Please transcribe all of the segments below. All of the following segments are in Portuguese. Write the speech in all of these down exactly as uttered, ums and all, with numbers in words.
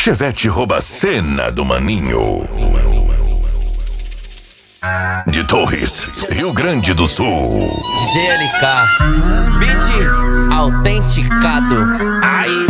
Chevette rouba a cena do maninho. De Torres, Rio Grande do Sul. D J L K, beat autenticado. Aí.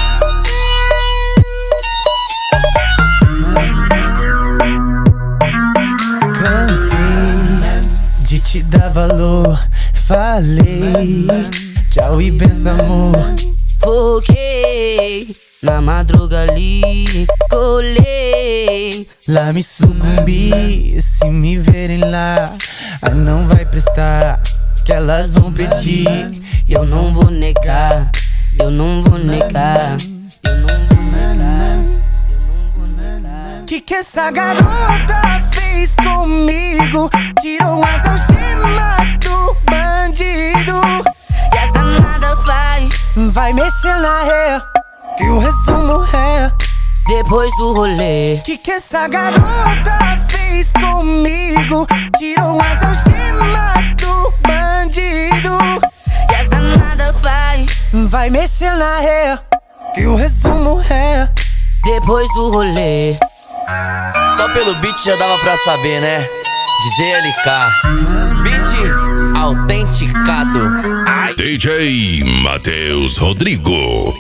Cansei de te dar valor. Falei, tchau e benção, amor. Foquei na madruga ali, colei. Lá me sucumbi, se me verem lá, aí não vai prestar, que elas vão pedir. E eu não vou negar, eu não vou negar, eu não vou negar, eu não vou negar. Que que essa garota fez comigo? Tirou as algemas do bandido. E as danadas vai, vai mexer na ré, que o resumo é depois do rolê. Que que essa garota fez comigo? Tirou as algemas do bandido. E as danadas vai, vai mexer na ré, que o resumo é depois do rolê. Só pelo beat já dava pra saber, né? D J L K, beat autenticado. Ai. D J Matheus Rodrigo.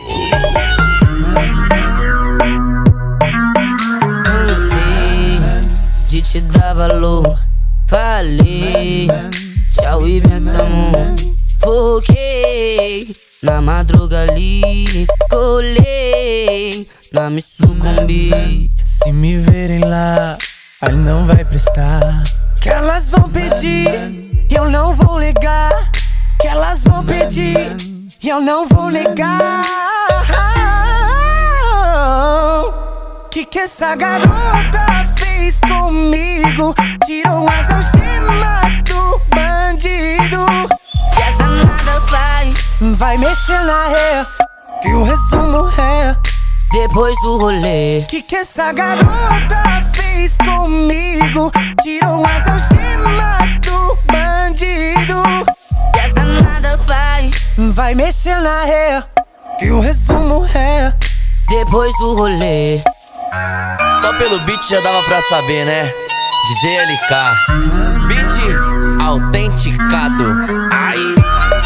Cansei de te dar valor. Falei, tchau e benção. Foquei na madruga ali, colei. Lá me sucumbi. Se me verem lá, aí não vai prestar, que elas vão pedir e eu não vou ligar. Que elas vão pedir e eu não vou ligar. Que que essa garota fez comigo? Tirou as algemas do bandido. E as danadas vai, vai mexer na ré, que o resumo é depois do rolê. Que que essa garota fez comigo? Tirou as algemas do bandido. E as danadas vai, vai mexer na ré, que o resumo é depois do rolê. Só pelo beat já dava pra saber, né? D J L K, beat autenticado. Aí.